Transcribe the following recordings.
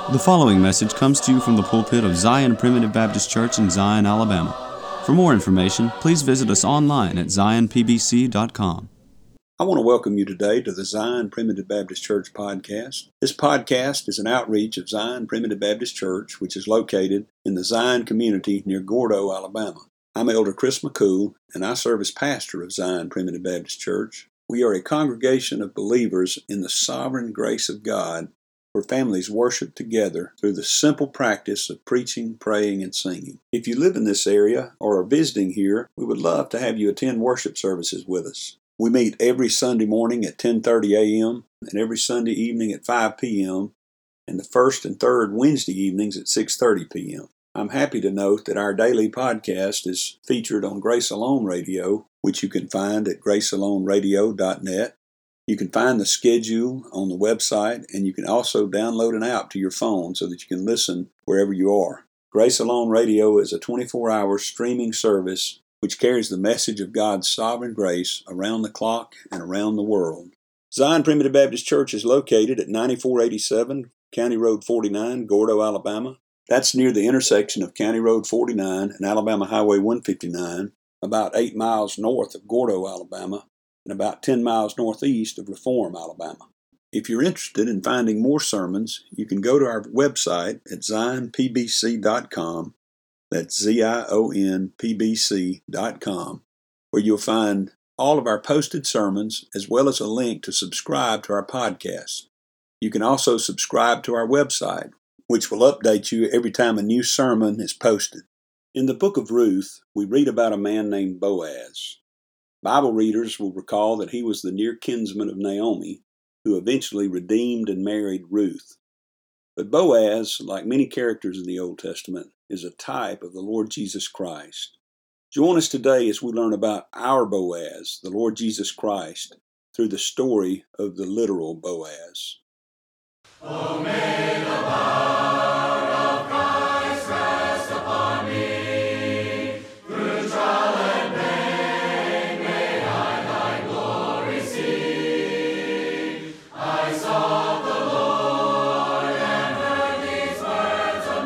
The following message comes to you from the pulpit of Zion Primitive Baptist Church in Zion, Alabama. For more information, please visit us online at zionpbc.com. I want to welcome you today to the Zion Primitive Baptist Church podcast. This podcast is an outreach of Zion Primitive Baptist Church, which is located in the Zion community near Gordo, Alabama. I'm Elder Chris McCool, and I serve as pastor of Zion Primitive Baptist Church. We are a congregation of believers in the sovereign grace of God, where families worship together through the simple practice of preaching, praying, and singing. If you live in this area or are visiting here, we would love to have you attend worship services with us. We meet every Sunday morning at 10:30 a.m. and every Sunday evening at 5 p.m. and the first and third Wednesday evenings at 6:30 p.m. I'm happy to note that our daily podcast is featured on Grace Alone Radio, which you can find at gracealoneradio.net. You can find the schedule on the website, and you can also download an app to your phone so that you can listen wherever you are. Grace Alone Radio is a 24-hour streaming service which carries the message of God's sovereign grace around the clock and around the world. Zion Primitive Baptist Church is located at 9487 County Road 49, Gordo, Alabama. That's near the intersection of County Road 49 and Alabama Highway 159, about 8 miles north of Gordo, Alabama, and about 10 miles northeast of Reform, Alabama. If you're interested in finding more sermons, you can go to our website at zionpbc.com. That's zionpbc.com, where you'll find all of our posted sermons as well as a link to subscribe to our podcast. You can also subscribe to our website, which will update you every time a new sermon is posted. In the book of Ruth, we read about a man named Boaz. Bible readers will recall that he was the near kinsman of Naomi, who eventually redeemed and married Ruth. But Boaz, like many characters in the Old Testament, is a type of the Lord Jesus Christ. Join us today as we learn about our Boaz, the Lord Jesus Christ, through the story of the literal Boaz. Oh, may the power of Christ rest upon me. Through trial and pain, may I thy glory see. I sought the Lord and heard these words of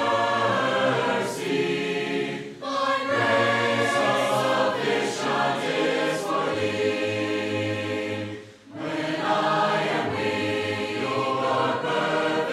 mercy. Thy grace sufficient is for thee. When I am weak, your perfect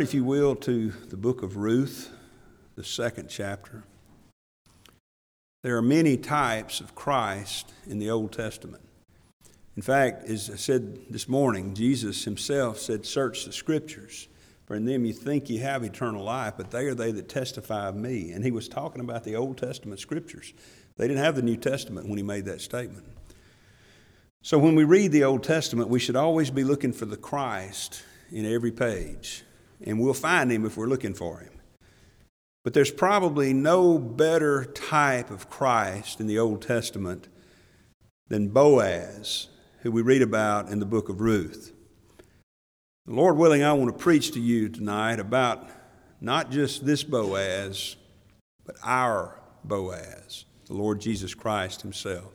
Turn, if you will, to the book of Ruth, the 2nd chapter. There are many types of Christ in the Old Testament. In fact, as I said this morning, Jesus himself said, "Search the Scriptures, for in them you think you have eternal life, but they are they that testify of me." And he was talking about the Old Testament Scriptures. They didn't have the New Testament when he made that statement. So when we read the Old Testament, we should always be looking for the Christ in every page. And we'll find him if we're looking for him. But there's probably no better type of Christ in the Old Testament than Boaz, who we read about in the book of Ruth. Lord willing, I want to preach to you tonight about not just this Boaz, but our Boaz, the Lord Jesus Christ himself.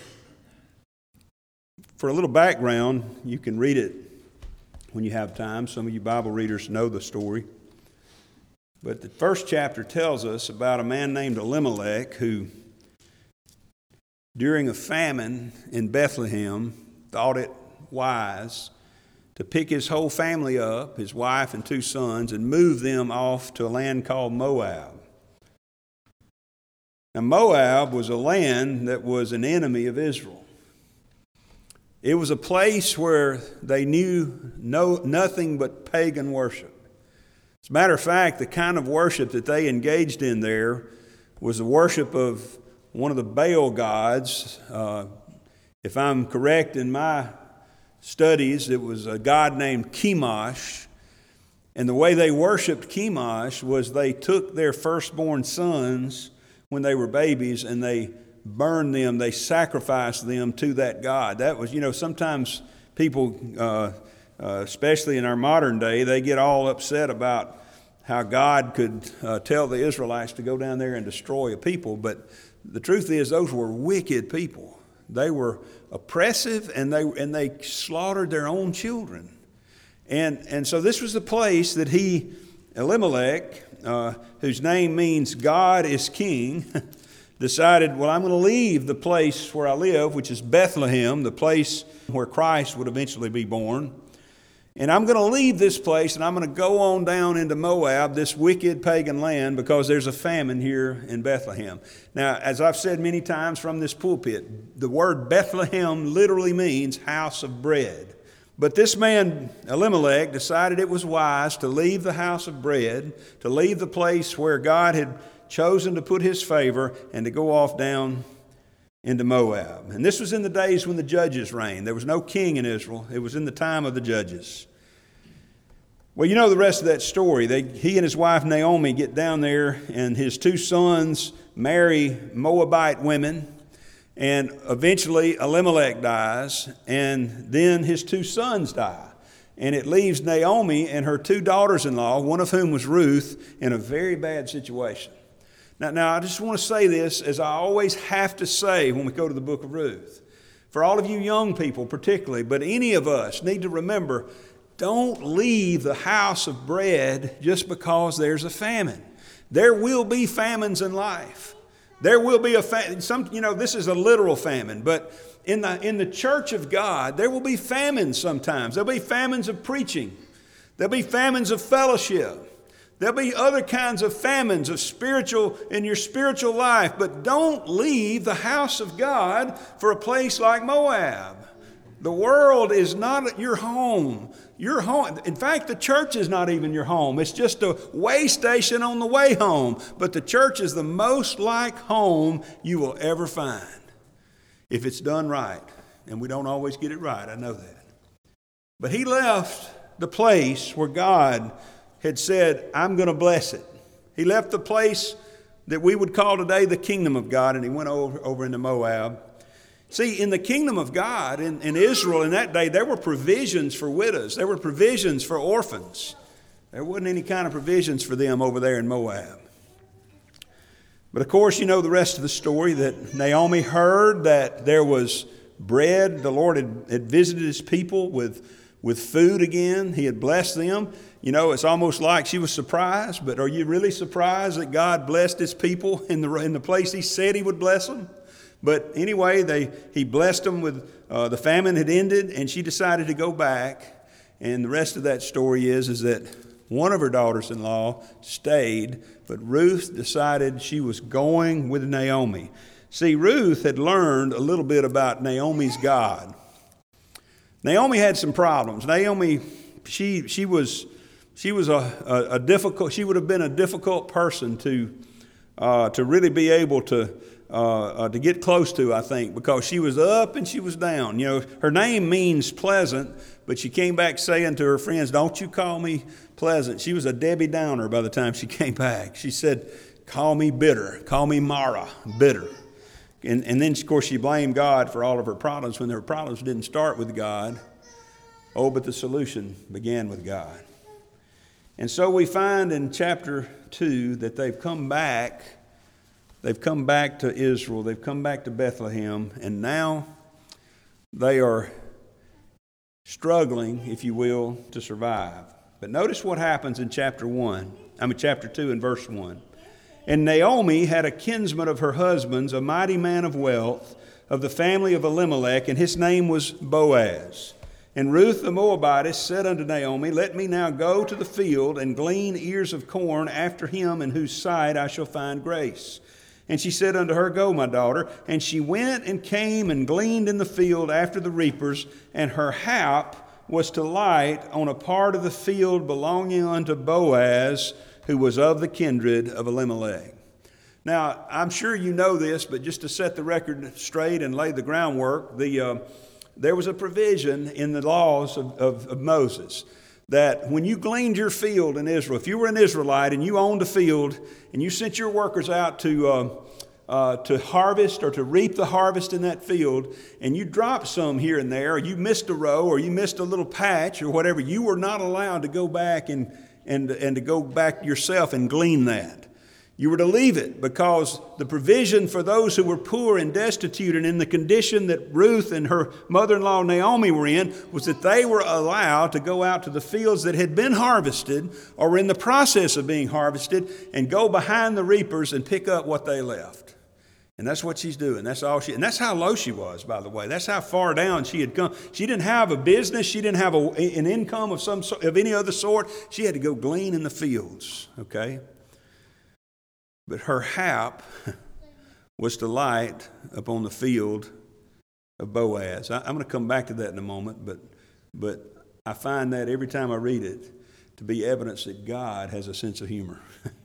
For a little background, you can read it when you have time. Some of you Bible readers know the story. But the first chapter tells us about a man named Elimelech who, during a famine in Bethlehem, thought it wise to pick his whole family up, his wife and 2 sons, and move them off to a land called Moab. Now, Moab was a land that was an enemy of Israel. It was a place where they knew nothing but pagan worship. As a matter of fact, the kind of worship that they engaged in there was the worship of one of the Baal gods. If I'm correct in my studies, it was a god named Chemosh. And the way they worshiped Chemosh was they took their firstborn sons when they were babies and they burned them, they sacrificed them to that god. That was, sometimes people, especially in our modern day, they get all upset about how God could tell the Israelites to go down there and destroy a people. But the truth is, those were wicked people. They were oppressive, and they slaughtered their own children. And so this was the place that Elimelech, whose name means God is king, decided, well, I'm going to leave the place where I live, which is Bethlehem, the place where Christ would eventually be born. And I'm going to leave this place and I'm going to go on down into Moab, this wicked pagan land, because there's a famine here in Bethlehem. Now, as I've said many times from this pulpit, the word Bethlehem literally means house of bread. But this man, Elimelech, decided it was wise to leave the house of bread, to leave the place where God had chosen to put his favor, and to go off down into Moab. And this was in the days when the judges reigned. There was no king in Israel. It was in the time of the judges. Well, you know the rest of that story. He and his wife Naomi get down there, and his 2 sons marry Moabite women. And eventually Elimelech dies, and then his 2 sons die. And it leaves Naomi and her 2 daughters-in-law, one of whom was Ruth, in a very bad situation. Now, I just want to say this, as I always have to say when we go to the book of Ruth. For all of you young people particularly, but any of us need to remember, don't leave the house of bread just because there's a famine. There will be famines in life. There will be this is a literal famine, but in the church of God, there will be famines sometimes. There'll be famines of preaching. There'll be famines of fellowship. There'll be other kinds of famines in your spiritual life, but don't leave the house of God for a place like Moab. The world is not your home. Your home. In fact, the church is not even your home. It's just a way station on the way home. But the church is the most like home you will ever find if it's done right. And we don't always get it right. I know that. But he left the place where God had said, I'm going to bless it. He left the place that we would call today the kingdom of God, and he went over into Moab. See, in the kingdom of God, in Israel in that day, there were provisions for widows. There were provisions for orphans. There wasn't any kind of provisions for them over there in Moab. But of course, you know the rest of the story, that Naomi heard that there was bread. The Lord had visited his people with food again. He had blessed them. You know, it's almost like she was surprised, but are you really surprised that God blessed his people in the place he said he would bless them? But anyway, he blessed them with, the famine had ended, and she decided to go back. And the rest of that story is that One of her daughters-in-law stayed, but Ruth decided she was going with Naomi. See, Ruth had learned a little bit about Naomi's God. Naomi had some problems. Naomi, she would have been a difficult person to really be able to get close to, I think, because she was up and she was down. You know, her name means pleasant, but she came back saying to her friends, "Don't you call me pleasant." She was a Debbie Downer by the time she came back. She said, "Call me bitter. Call me Mara, bitter." And then, of course, she blamed God for all of her problems when her problems didn't start with God. Oh, but the solution began with God. And so we find in chapter 2 that they've come back. They've come back to Israel. They've come back to Bethlehem. And now they are struggling, if you will, to survive. But notice what happens in chapter 2 and verse 1. And Naomi had a kinsman of her husband's, a mighty man of wealth, of the family of Elimelech, and his name was Boaz. And Ruth the Moabitess said unto Naomi, "Let me now go to the field and glean ears of corn after him in whose sight I shall find grace." And she said unto her, "Go, my daughter." And she went and came and gleaned in the field after the reapers, and her hap was to light on a part of the field belonging unto Boaz, who was of the kindred of Elimelech. Now, I'm sure you know this, but just to set the record straight and lay the groundwork, there was a provision in the laws of Moses that when you gleaned your field in Israel, if you were an Israelite and you owned a field and you sent your workers out to harvest or to reap the harvest in that field, and you dropped some here and there, or you missed a row, or you missed a little patch or whatever, you were not allowed to go back and to go back yourself and glean that. You were to leave it, because the provision for those who were poor and destitute and in the condition that Ruth and her mother-in-law Naomi were in was that they were allowed to go out to the fields that had been harvested or were in the process of being harvested and go behind the reapers and pick up what they left. And that's what she's doing. That's how low she was, by the way. That's how far down she had come. She didn't have a business. She didn't have an income of any other sort. She had to go glean in the fields, okay? But her hap was to light upon the field of Boaz. I'm going to come back to that in a moment, but I find that every time I read it to be evidence that God has a sense of humor.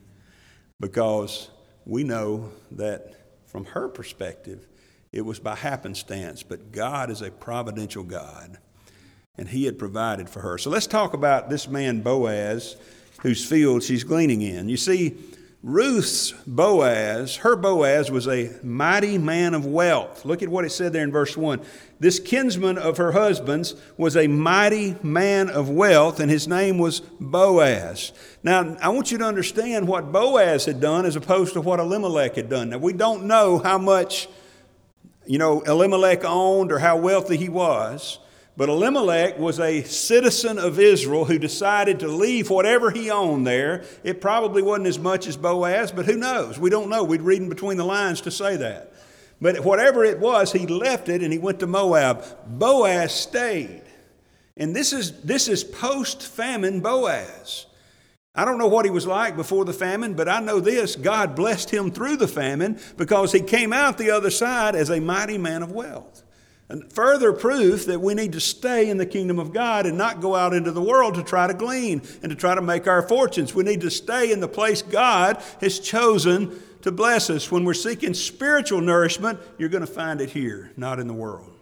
Because we know that from her perspective, it was by happenstance, but God is a providential God, and He had provided for her. So let's talk about this man Boaz, whose field she's gleaning in. You see, Ruth's Boaz, her Boaz was a mighty man of wealth. Look at what it said there in verse 1. This kinsman of her husband's was a mighty man of wealth, and his name was Boaz. Now, I want you to understand what Boaz had done as opposed to what Elimelech had done. Now, we don't know how much, Elimelech owned or how wealthy he was. But Elimelech was a citizen of Israel who decided to leave whatever he owned there. It probably wasn't as much as Boaz, but who knows? We don't know. We'd read in between the lines to say that. But whatever it was, he left it and he went to Moab. Boaz stayed. And this is post-famine Boaz. I don't know what he was like before the famine, but I know this: God blessed him through the famine because he came out the other side as a mighty man of wealth. And further proof that we need to stay in the kingdom of God and not go out into the world to try to glean and to try to make our fortunes. We need to stay in the place God has chosen to bless us. When we're seeking spiritual nourishment, you're going to find it here, not in the world.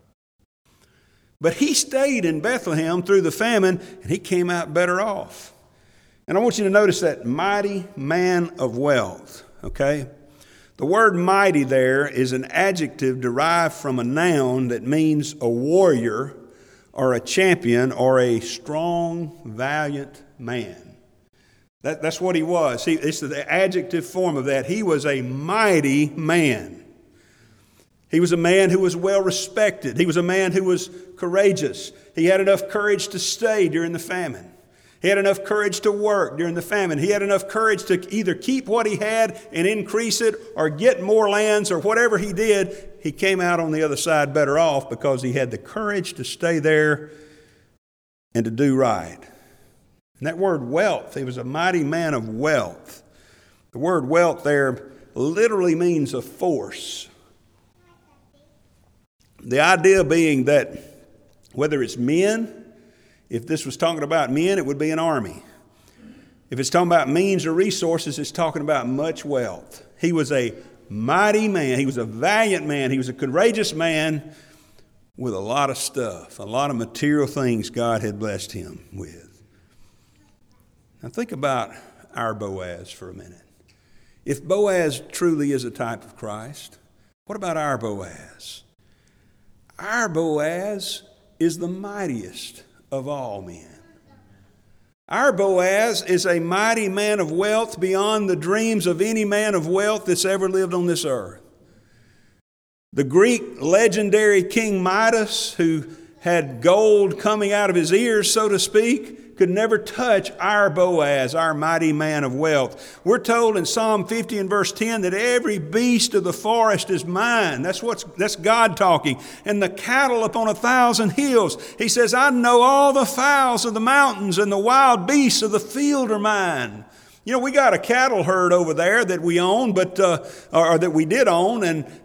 But he stayed in Bethlehem through the famine, and he came out better off. And I want you to notice that mighty man of wealth, okay? The word mighty there is an adjective derived from a noun that means a warrior or a champion or a strong, valiant man. That's what he was. It's the adjective form of that. He was a mighty man. He was a man who was well respected. He was a man who was courageous. He had enough courage to stay during the famine. He had enough courage to work during the famine. He had enough courage to either keep what he had and increase it or get more lands, or whatever he did. He came out on the other side better off because he had the courage to stay there and to do right. And that word wealth, he was a mighty man of wealth. The word wealth there literally means a force. The idea being that whether it's men, if this was talking about men, it would be an army. If it's talking about means or resources, it's talking about much wealth. He was a mighty man. He was a valiant man. He was a courageous man with a lot of stuff, a lot of material things God had blessed him with. Now think about our Boaz for a minute. If Boaz truly is a type of Christ, what about our Boaz? Our Boaz is the mightiest of all men. Our Boaz is a mighty man of wealth beyond the dreams of any man of wealth that's ever lived on this earth. The Greek legendary King Midas, who had gold coming out of his ears, so to speak, could never touch our Boaz, our mighty man of wealth. We're told in Psalm 50 and verse 10 that every beast of the forest is mine. That's God talking. And the cattle upon 1,000 hills. He says, I know all the fowls of the mountains and the wild beasts of the field are mine. You know, we got a cattle herd over there that we own, or that we did own,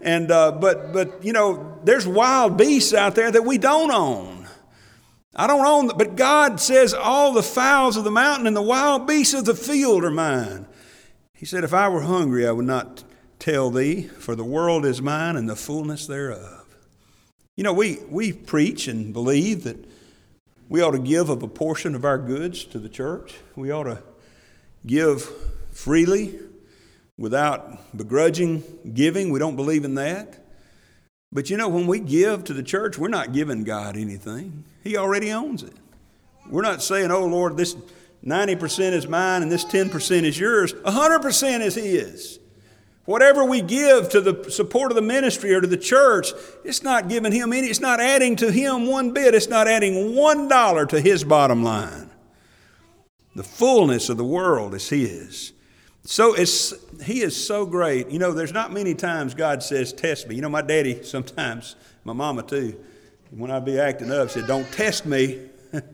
but you know, there's wild beasts out there that we don't own. I don't own them, but God says all the fowls of the mountain and the wild beasts of the field are mine. He said, if I were hungry, I would not tell thee, for the world is mine and the fullness thereof. You know, we preach and believe that we ought to give of a portion of our goods to the church. We ought to give freely without begrudging giving. We don't believe in that. But you know, when we give to the church, we're not giving God anything. He already owns it. We're not saying, oh Lord, this 90% is mine and this 10% is yours. 100% is His. Whatever we give to the support of the ministry or to the church, it's not giving Him any, it's not adding to Him one bit. It's not adding $1 to His bottom line. The fullness of the world is His. So He is so great. You know, there's not many times God says, test me. You know, my daddy sometimes, my mama too, when I'd be acting up, said, don't test me.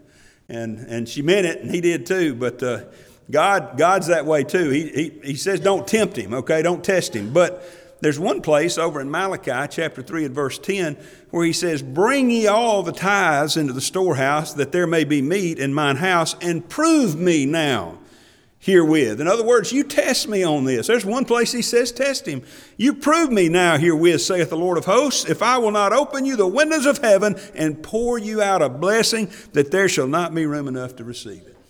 and she meant it, and He did too. But God's that way too. He says don't tempt Him, okay? Don't test Him. But there's one place over in Malachi chapter 3 and verse 10 where He says, bring ye all the tithes into the storehouse, that there may be meat in mine house, and prove me now herewith. In other words, you test me on this. There's one place He says test Him. You prove me now herewith, saith the Lord of hosts, if I will not open you the windows of heaven and pour you out a blessing, that there shall not be room enough to receive it.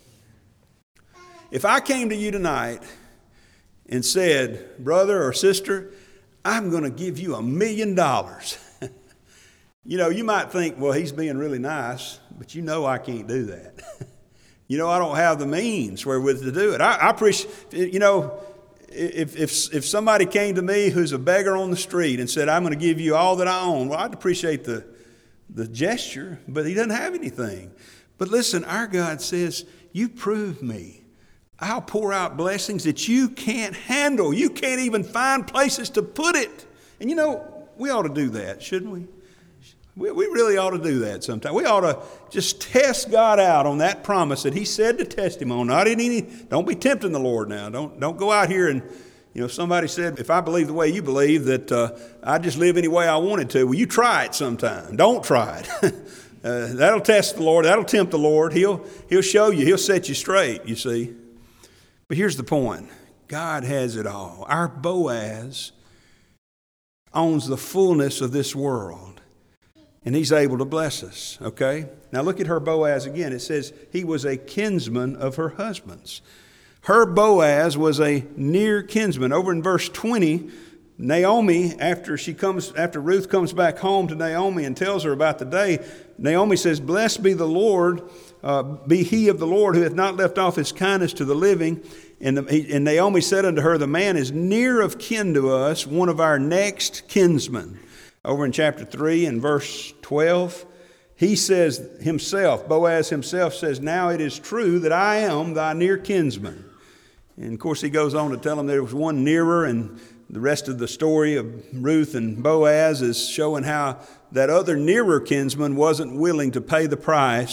If I came to you tonight and said, brother or sister, I'm going to give you $1 million. You know, you might think, well, he's being really nice, but you know I can't do that. You know, I don't have the means wherewith to do it. I appreciate, you know, if somebody came to me who's a beggar on the street and said, I'm going to give you all that I own, well, I'd appreciate the gesture, but he doesn't have anything. But listen, our God says, you prove me. I'll pour out blessings that you can't handle. You can't even find places to put it. And you know, we ought to do that, shouldn't we? We really ought to do that sometime. We ought to just test God out on that promise that He said to test Him on. Not in any. Don't be tempting the Lord now. Don't go out here and, you know, somebody said, if I believe the way you believe, that I just live any way I wanted to. Well, you try it sometime. Don't try it. That'll test the Lord. That'll tempt the Lord. He'll show you. He'll set you straight, you see. But here's the point. God has it all. Our Boaz owns the fullness of this world. And He's able to bless us, okay? Now look at her Boaz again. It says he was a kinsman of her husband's. Her Boaz was a near kinsman. Over in verse 20, Naomi, after Ruth comes back home to Naomi and tells her about the day, Naomi says, blessed be the Lord, be He of the Lord who hath not left off His kindness to the living. And Naomi said unto her, the man is near of kin to us, one of our next kinsmen. Over in chapter 3 and verse 12, he says himself, Boaz himself says, now it is true that I am thy near kinsman. And of course he goes on to tell him there was one nearer, and the rest of the story of Ruth and Boaz is showing how that other nearer kinsman wasn't willing to pay the price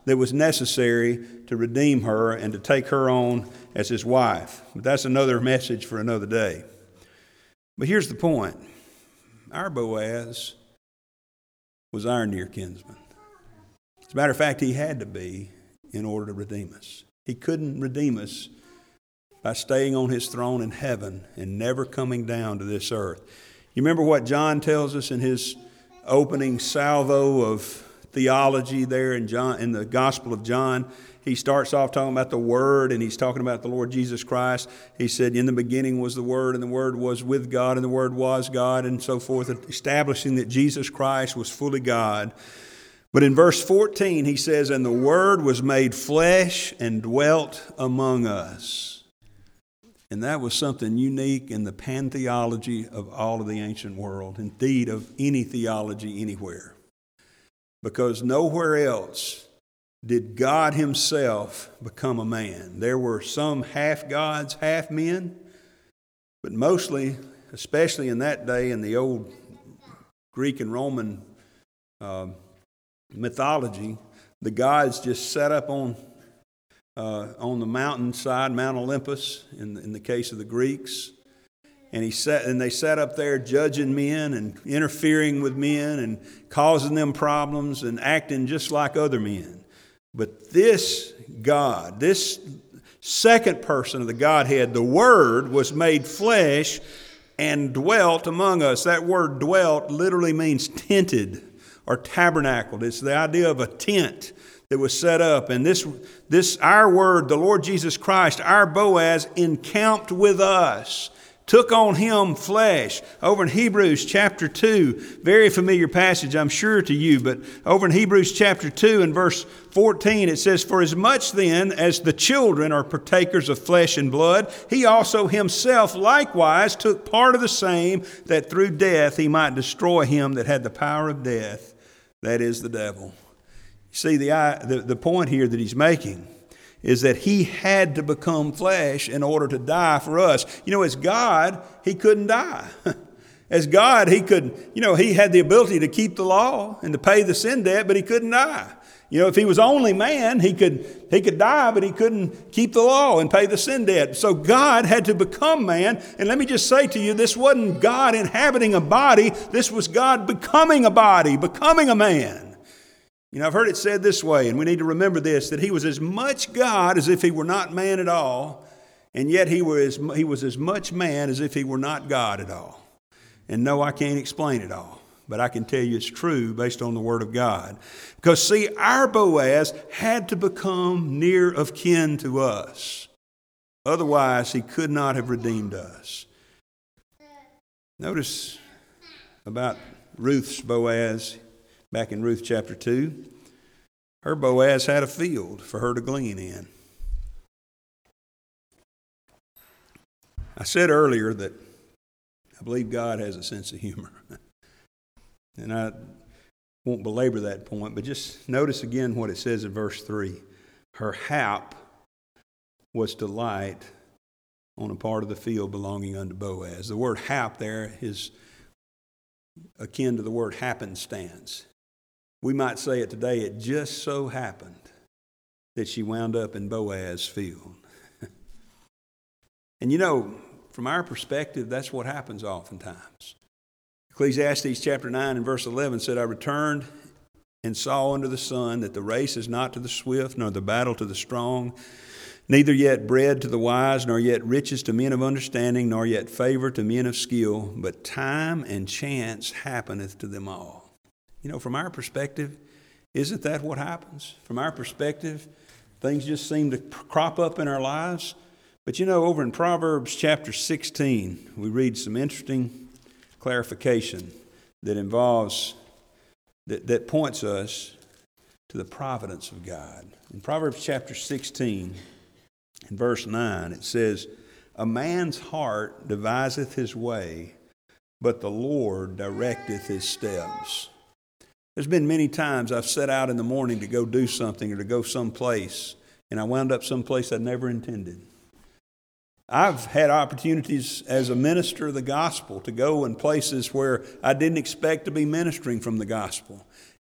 that was necessary to redeem her and to take her on as his wife. But that's another message for another day. But here's the point. Our Boaz was our near kinsman. As a matter of fact, he had to be in order to redeem us. He couldn't redeem us by staying on his throne in heaven and never coming down to this earth. You remember what John tells us in his opening salvo of theology there in the Gospel of John? He starts off talking about the Word, and he's talking about the Lord Jesus Christ. He said, in the beginning was the Word, and the Word was with God, and the Word was God, and so forth, establishing that Jesus Christ was fully God. But in verse 14, he says, and the Word was made flesh and dwelt among us. And that was something unique in the pantheology of all of the ancient world, indeed of any theology anywhere. Because nowhere else did God himself become a man. There were some half gods, half men, but mostly, especially in that day in the old Greek and Roman mythology, the gods just sat up on the mountainside, Mount Olympus, in the case of the Greeks. And they sat up there judging men and interfering with men and causing them problems and acting just like other men. But this God, this second person of the Godhead, the Word, was made flesh and dwelt among us. That word dwelt literally means tented or tabernacled. It's the idea of a tent that was set up. And this our Word, the Lord Jesus Christ, our Boaz, encamped with us, took on him flesh. Over in Hebrews chapter 2, very familiar passage, I'm sure, to you, but over in Hebrews chapter 2 and verse 14, it says, for as much then as the children are partakers of flesh and blood, he also himself likewise took part of the same, that through death he might destroy him that had the power of death, that is the devil. See, the point here that he's making is that he had to become flesh in order to die for us. You know, as God, he couldn't die. As God, he had the ability to keep the law and to pay the sin debt, but he couldn't die. You know, if he was only man, he could die, but he couldn't keep the law and pay the sin debt. So God had to become man. And let me just say to you, this wasn't God inhabiting a body. This was God becoming a body, becoming a man. You know, I've heard it said this way, and we need to remember this, that he was as much God as if he were not man at all, and yet he was as much man as if he were not God at all. And no, I can't explain it all, but I can tell you it's true based on the Word of God. Because see, our Boaz had to become near of kin to us. Otherwise, he could not have redeemed us. Notice about Ruth's Boaz. Back in Ruth chapter 2, her Boaz had a field for her to glean in. I said earlier that I believe God has a sense of humor. And I won't belabor that point, but just notice again what it says in verse 3. Her hap was to light on a part of the field belonging unto Boaz. The word hap there is akin to the word happenstance. We might say it today, it just so happened that she wound up in Boaz's field. And you know, from our perspective, that's what happens oftentimes. Ecclesiastes chapter 9 and verse 11 said, I returned and saw under the sun that the race is not to the swift, nor the battle to the strong, neither yet bread to the wise, nor yet riches to men of understanding, nor yet favor to men of skill, but time and chance happeneth to them all. You know, from our perspective, isn't that what happens? From our perspective, things just seem to crop up in our lives. But you know, over in Proverbs chapter 16, we read some interesting clarification that that points us to the providence of God. In Proverbs chapter 16, in verse 9, it says, a man's heart deviseth his way, but the Lord directeth his steps. There's been many times I've set out in the morning to go do something or to go someplace, and I wound up someplace I never intended. I've had opportunities as a minister of the gospel to go in places where I didn't expect to be ministering from the gospel.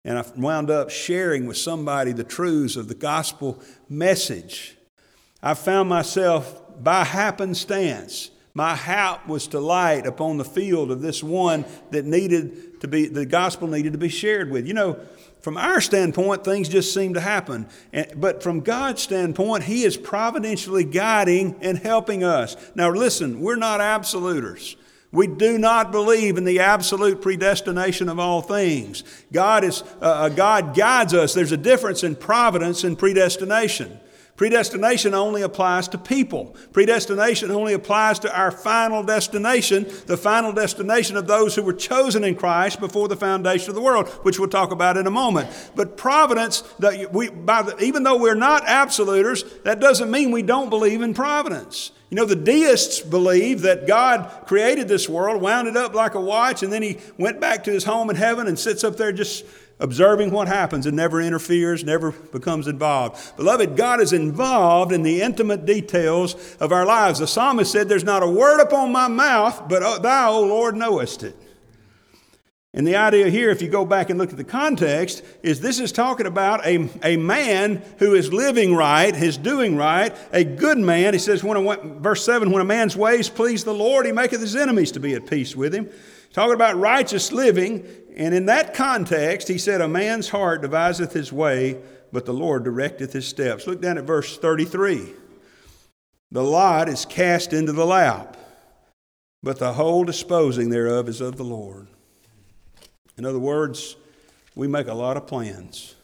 and I wound up sharing with somebody the truths of the gospel message. I found myself by happenstance. My hap was to light upon the field of this one that the gospel needed to be shared with. You know, from our standpoint, things just seem to happen. But from God's standpoint, He is providentially guiding and helping us. Now listen, we're not absoluters. We do not believe in the absolute predestination of all things. God guides us. There's a difference in providence and predestination. Predestination only applies to people. Predestination only applies to our final destination, the final destination of those who were chosen in Christ before the foundation of the world, which we'll talk about in a moment. But providence, even though we're not absoluters, that doesn't mean we don't believe in providence. You know, the deists believe that God created this world, wound it up like a watch, and then He went back to His home in heaven and sits up there just observing what happens and never interferes, never becomes involved. Beloved, God is involved in the intimate details of our lives. The psalmist said, "There's not a word upon my mouth, but Thou, O Lord, knowest it." And the idea here, if you go back and look at the context, is this is talking about a man who is living right, is doing right, a good man. He says, verse 7, when a man's ways please the Lord, He maketh his enemies to be at peace with him. Talking about righteous living. And in that context, he said, a man's heart deviseth his way, but the Lord directeth his steps. Look down at verse 33. The lot is cast into the lap, but the whole disposing thereof is of the Lord. In other words, we make a lot of plans.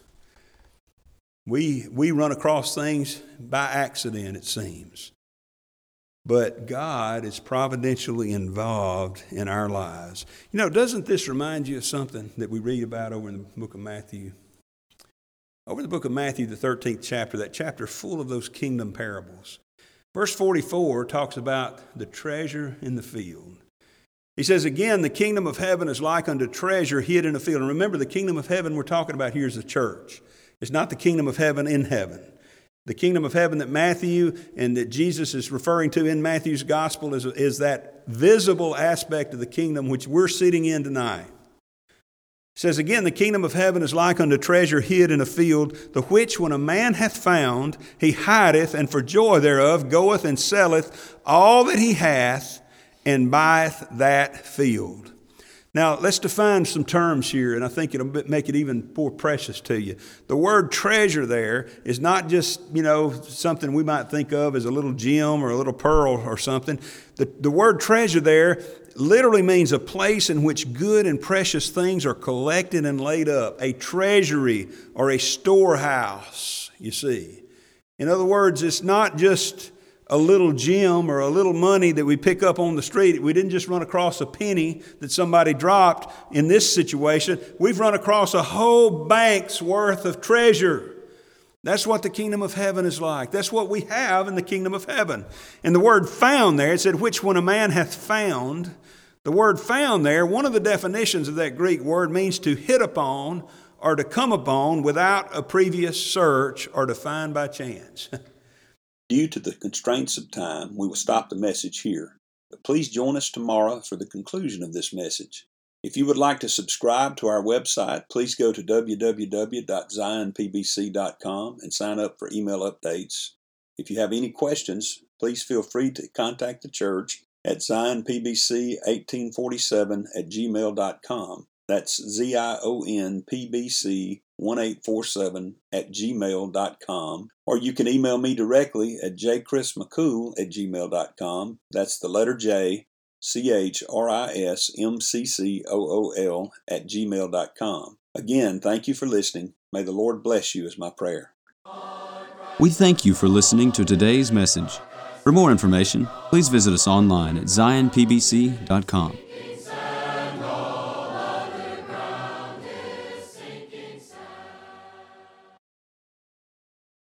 We run across things by accident, it seems. But God is providentially involved in our lives. You know, doesn't this remind you of something that we read about over in the book of Matthew? Over in the book of Matthew, the 13th chapter, that chapter full of those kingdom parables. Verse 44 talks about the treasure in the field. He says, again, the kingdom of heaven is like unto treasure hid in a field. And remember, the kingdom of heaven we're talking about here is the church. It's not the kingdom of heaven in heaven. The kingdom of heaven that Matthew and that Jesus is referring to in Matthew's gospel is that visible aspect of the kingdom which we're sitting in tonight. It says again, the kingdom of heaven is like unto treasure hid in a field, the which when a man hath found, he hideth, and for joy thereof goeth and selleth all that he hath, and buyeth that field. Now, let's define some terms here, and I think it'll make it even more precious to you. The word treasure there is not just, something we might think of as a little gem or a little pearl or something. The word treasure there literally means a place in which good and precious things are collected and laid up, a treasury or a storehouse, you see. In other words, it's not just a little gem or a little money that we pick up on the street. We didn't just run across a penny that somebody dropped in this situation. We've run across a whole bank's worth of treasure. That's what the kingdom of heaven is like. That's what we have in the kingdom of heaven. And the word found there, it said, which when a man hath found. The word found there, one of the definitions of that Greek word means to hit upon or to come upon without a previous search or to find by chance. Due to the constraints of time, we will stop the message here. But please join us tomorrow for the conclusion of this message. If you would like to subscribe to our website, please go to www.zionpbc.com and sign up for email updates. If you have any questions, please feel free to contact the church at zionpbc1847@gmail.com. That's ZIONPBC1847@gmail.com. Or you can email me directly at jchrismccool@gmail.com. That's the letter J, CHRISMCCOOL@gmail.com. Again, thank you for listening. May the Lord bless you is my prayer. We thank you for listening to today's message. For more information, please visit us online at zionpbc.com.